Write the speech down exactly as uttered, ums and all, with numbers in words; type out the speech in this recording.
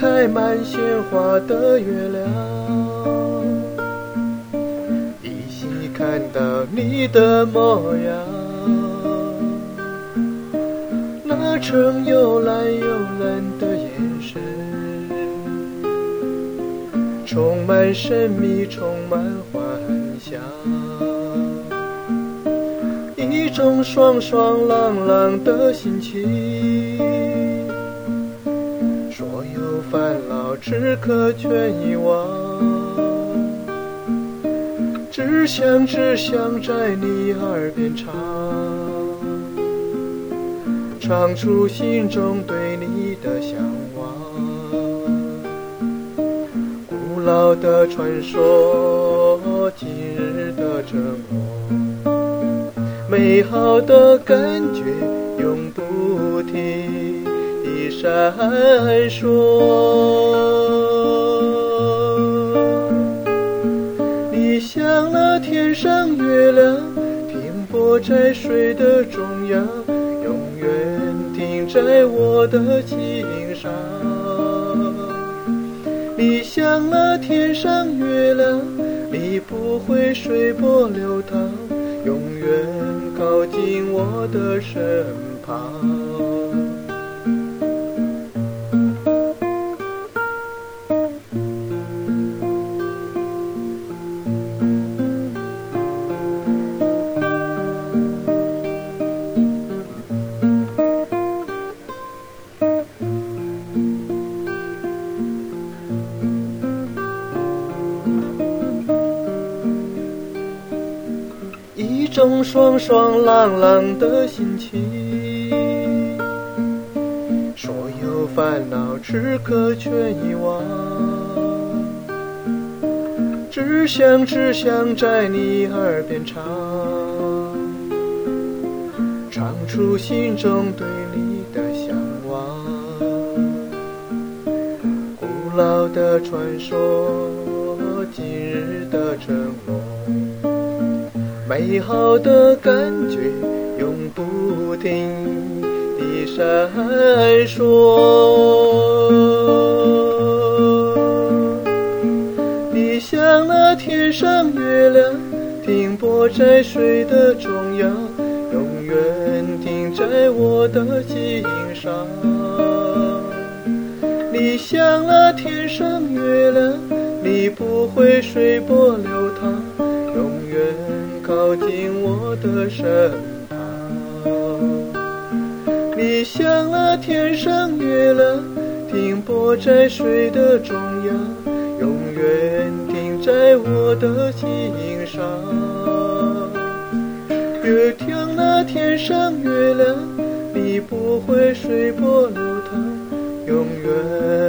开满鲜花的月亮，依稀看到你的模样，那层幽蓝幽蓝的眼神，充满神秘，充满幻想，一种爽爽朗朗的心情，所有烦恼此刻全遗忘，只想只想在你耳边唱，唱出心中对你的向往。古老的传说，今日的承诺，美好的感觉永不停地闪烁。你像那天上月亮，停泊在水的中央，永远停在我的心上。你像那天上月亮，你不会随波流淌，永远靠近我的身旁。一种爽爽朗朗的心情，所有烦恼此刻全遗忘，只想只想在你耳边唱，唱出心中对你的向往。古老的传说，今日的承诺，美好的感觉永不停地闪烁。你像那天上月亮，停泊在水的中央，永远停在我的心上。你像那天上月亮，你不会随波流淌，永远靠近我的身旁。你像那天上月亮，停泊在水的中央，永远停在我的心上。月亮那天上月亮，你不会随波流淌，永远